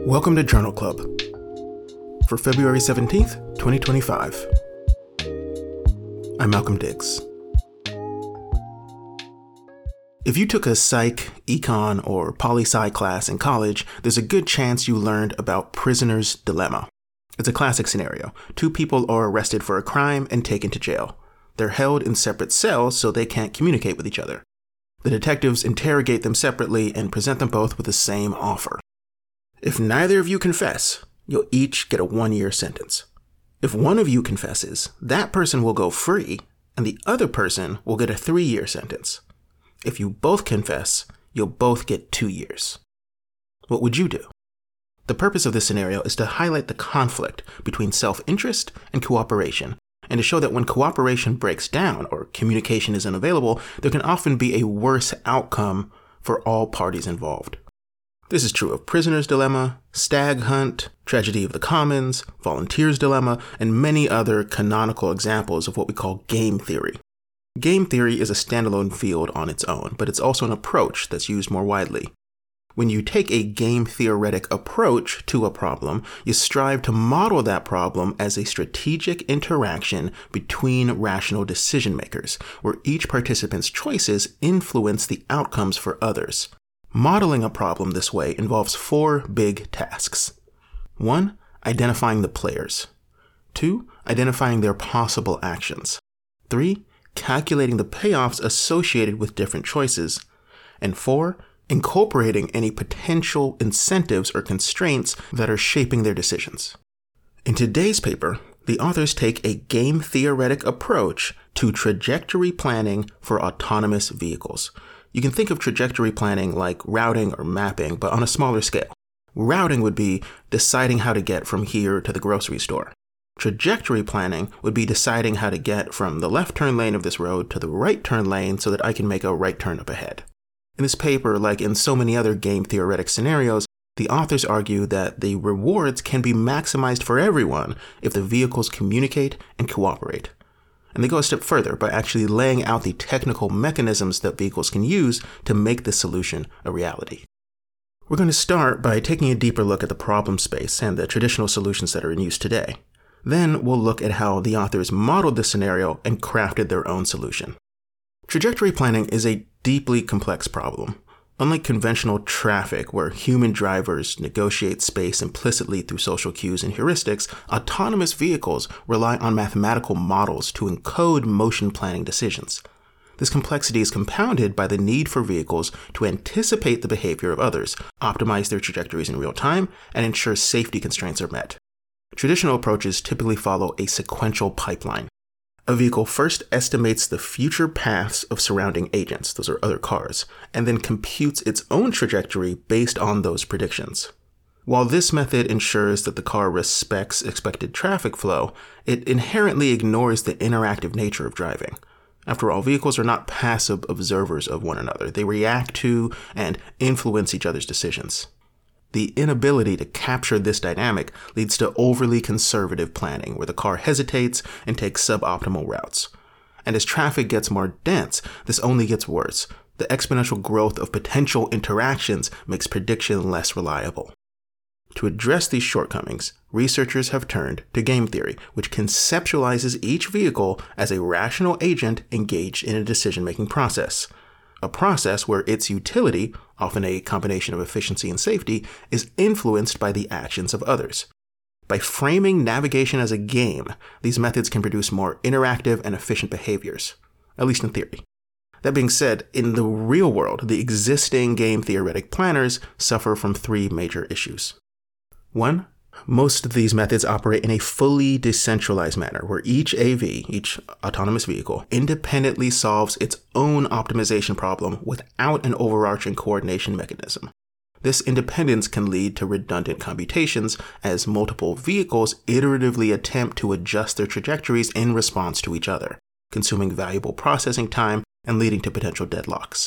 Welcome to Journal Club for February 17th, 2025. I'm Malcolm Diggs. If you took a psych, econ, or poli-sci class in college, there's a good chance you learned about prisoner's dilemma. It's a classic scenario. Two people are arrested for a crime and taken to jail. They're held in separate cells so they can't communicate with each other. The detectives interrogate them separately and present them both with the same offer. If neither of you confess, you'll each get a 1-year sentence. If one of you confesses, that person will go free, and the other person will get a 3-year sentence. If you both confess, you'll both get 2 years. What would you do? The purpose of this scenario is to highlight the conflict between self-interest and cooperation, and to show that when cooperation breaks down or communication is unavailable, there can often be a worse outcome for all parties involved. This is true of Prisoner's Dilemma, Stag Hunt, Tragedy of the Commons, Volunteer's Dilemma, and many other canonical examples of what we call game theory. Game theory is a standalone field on its own, but it's also an approach that's used more widely. When you take a game theoretic approach to a problem, you strive to model that problem as a strategic interaction between rational decision makers, where each participant's choices influence the outcomes for others. Modeling a problem this way involves 4 big tasks. 1. Identifying the players. 2. Identifying their possible actions. 3. Calculating the payoffs associated with different choices. And 4. Incorporating any potential incentives or constraints that are shaping their decisions. In today's paper, the authors take a game theoretic approach to trajectory planning for autonomous vehicles. You can think of trajectory planning like routing or mapping, but on a smaller scale. Routing would be deciding how to get from here to the grocery store. Trajectory planning would be deciding how to get from the left turn lane of this road to the right turn lane so that I can make a right turn up ahead. In this paper, like in so many other game theoretic scenarios, the authors argue that the rewards can be maximized for everyone if the vehicles communicate and cooperate. And they go a step further by actually laying out the technical mechanisms that vehicles can use to make this solution a reality. We're going to start by taking a deeper look at the problem space and the traditional solutions that are in use today. Then we'll look at how the authors modeled the scenario and crafted their own solution. Trajectory planning is a deeply complex problem. Unlike conventional traffic, where human drivers negotiate space implicitly through social cues and heuristics, autonomous vehicles rely on mathematical models to encode motion planning decisions. This complexity is compounded by the need for vehicles to anticipate the behavior of others, optimize their trajectories in real time, and ensure safety constraints are met. Traditional approaches typically follow a sequential pipeline. A vehicle first estimates the future paths of surrounding agents, those are other cars, and then computes its own trajectory based on those predictions. While this method ensures that the car respects expected traffic flow, it inherently ignores the interactive nature of driving. After all, vehicles are not passive observers of one another. They react to and influence each other's decisions. The inability to capture this dynamic leads to overly conservative planning, where the car hesitates and takes suboptimal routes. And as traffic gets more dense, this only gets worse. The exponential growth of potential interactions makes prediction less reliable. To address these shortcomings, researchers have turned to game theory, which conceptualizes each vehicle as a rational agent engaged in a decision-making process. A process where its utility, often a combination of efficiency and safety, is influenced by the actions of others. By framing navigation as a game, these methods can produce more interactive and efficient behaviors, at least in theory. That being said, in the real world, the existing game theoretic planners suffer from 3 major issues. 1. Most of these methods operate in a fully decentralized manner, where each AV, each autonomous vehicle, independently solves its own optimization problem without an overarching coordination mechanism. This independence can lead to redundant computations, as multiple vehicles iteratively attempt to adjust their trajectories in response to each other, consuming valuable processing time and leading to potential deadlocks.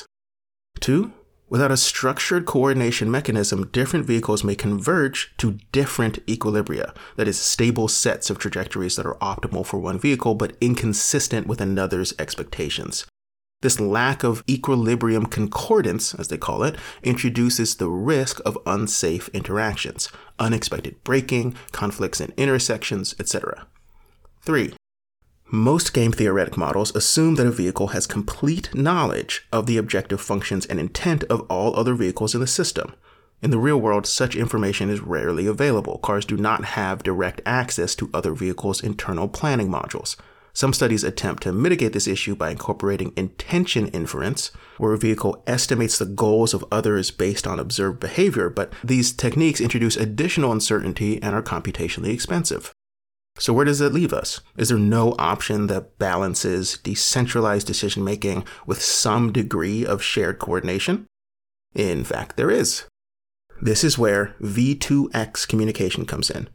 2. Without a structured coordination mechanism, different vehicles may converge to different equilibria, that is, stable sets of trajectories that are optimal for one vehicle but inconsistent with another's expectations. This lack of equilibrium concordance, as they call it, introduces the risk of unsafe interactions, unexpected braking, conflicts in intersections, etc. 3. Most game theoretic models assume that a vehicle has complete knowledge of the objective functions and intent of all other vehicles in the system. In the real world, such information is rarely available. Cars do not have direct access to other vehicles' internal planning modules. Some studies attempt to mitigate this issue by incorporating intention inference, where a vehicle estimates the goals of others based on observed behavior, but these techniques introduce additional uncertainty and are computationally expensive. So where does that leave us? Is there no option that balances decentralized decision-making with some degree of shared coordination? In fact, there is. This is where V2X communication comes in.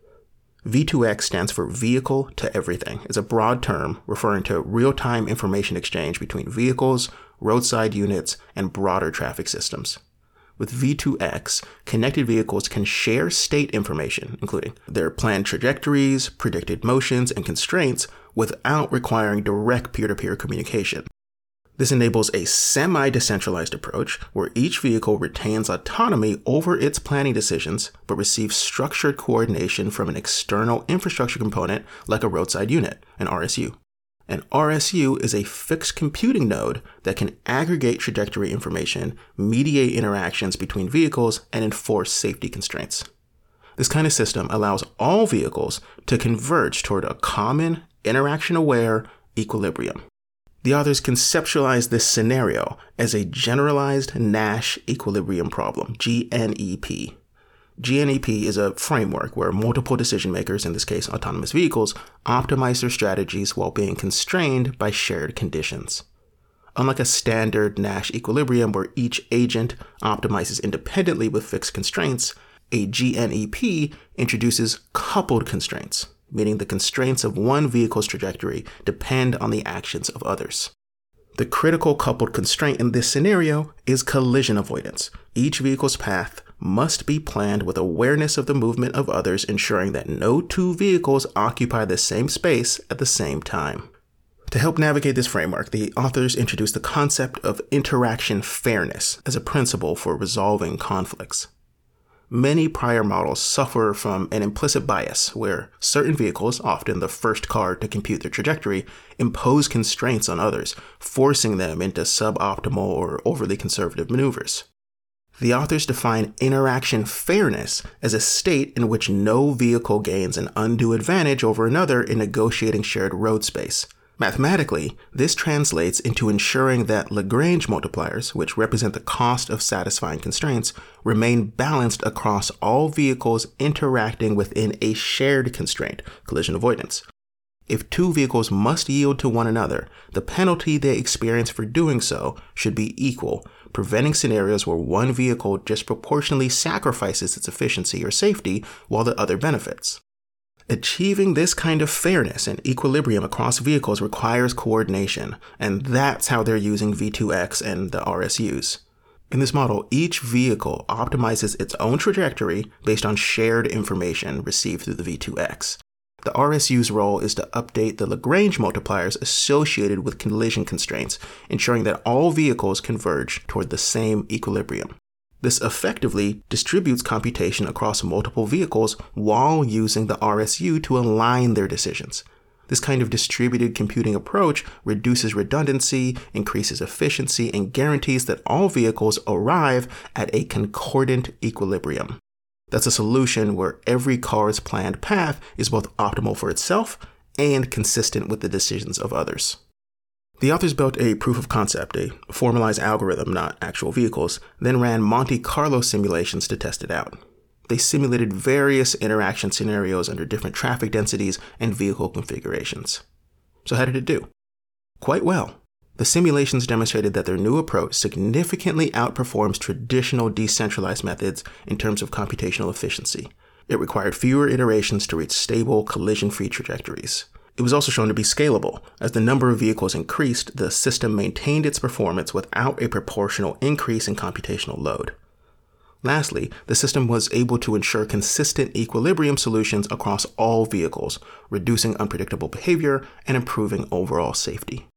V2X stands for Vehicle to Everything. It's a broad term referring to real-time information exchange between vehicles, roadside units, and broader traffic systems. With V2X, connected vehicles can share state information, including their planned trajectories, predicted motions, and constraints, without requiring direct peer-to-peer communication. This enables a semi-decentralized approach where each vehicle retains autonomy over its planning decisions but receives structured coordination from an external infrastructure component like a roadside unit, an RSU. An RSU is a fixed computing node that can aggregate trajectory information, mediate interactions between vehicles, and enforce safety constraints. This kind of system allows all vehicles to converge toward a common, interaction-aware equilibrium. The authors conceptualize this scenario as a generalized Nash equilibrium problem, GNEP. GNEP is a framework where multiple decision makers, in this case autonomous vehicles, optimize their strategies while being constrained by shared conditions. Unlike a standard Nash equilibrium where each agent optimizes independently with fixed constraints, a GNEP introduces coupled constraints, meaning the constraints of one vehicle's trajectory depend on the actions of others. The critical coupled constraint in this scenario is collision avoidance. Each vehicle's path must be planned with awareness of the movement of others, ensuring that no two vehicles occupy the same space at the same time. To help navigate this framework, the authors introduced the concept of interaction fairness as a principle for resolving conflicts. Many prior models suffer from an implicit bias where certain vehicles, often the first car to compute their trajectory, impose constraints on others, forcing them into suboptimal or overly conservative maneuvers. The authors define interaction fairness as a state in which no vehicle gains an undue advantage over another in negotiating shared road space. Mathematically, this translates into ensuring that Lagrange multipliers, which represent the cost of satisfying constraints, remain balanced across all vehicles interacting within a shared constraint, collision avoidance. If two vehicles must yield to one another, the penalty they experience for doing so should be equal, preventing scenarios where one vehicle disproportionately sacrifices its efficiency or safety while the other benefits. Achieving this kind of fairness and equilibrium across vehicles requires coordination, and that's how they're using V2X and the RSUs. In this model, each vehicle optimizes its own trajectory based on shared information received through the V2X. The RSU's role is to update the Lagrange multipliers associated with collision constraints, ensuring that all vehicles converge toward the same equilibrium. This effectively distributes computation across multiple vehicles while using the RSU to align their decisions. This kind of distributed computing approach reduces redundancy, increases efficiency, and guarantees that all vehicles arrive at a concordant equilibrium. That's a solution where every car's planned path is both optimal for itself and consistent with the decisions of others. The authors built a proof of concept, a formalized algorithm, not actual vehicles, then ran Monte Carlo simulations to test it out. They simulated various interaction scenarios under different traffic densities and vehicle configurations. So how did it do? Quite well. The simulations demonstrated that their new approach significantly outperforms traditional decentralized methods in terms of computational efficiency. It required fewer iterations to reach stable, collision-free trajectories. It was also shown to be scalable. As the number of vehicles increased, the system maintained its performance without a proportional increase in computational load. Lastly, the system was able to ensure consistent equilibrium solutions across all vehicles, reducing unpredictable behavior and improving overall safety.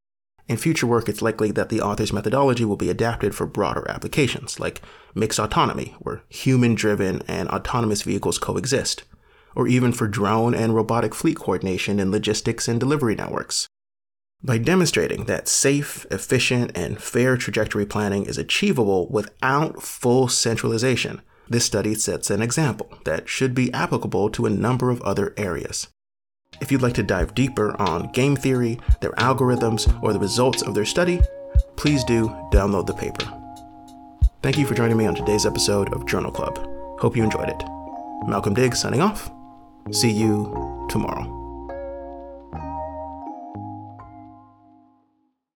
In future work, it's likely that the author's methodology will be adapted for broader applications, like mixed autonomy, where human-driven and autonomous vehicles coexist, or even for drone and robotic fleet coordination in logistics and delivery networks. By demonstrating that safe, efficient, and fair trajectory planning is achievable without full centralization, this study sets an example that should be applicable to a number of other areas. If you'd like to dive deeper on game theory, their algorithms, or the results of their study, please do download the paper. Thank you for joining me on today's episode of Journal Club. Hope you enjoyed it. Malcolm Diggs signing off. See you tomorrow.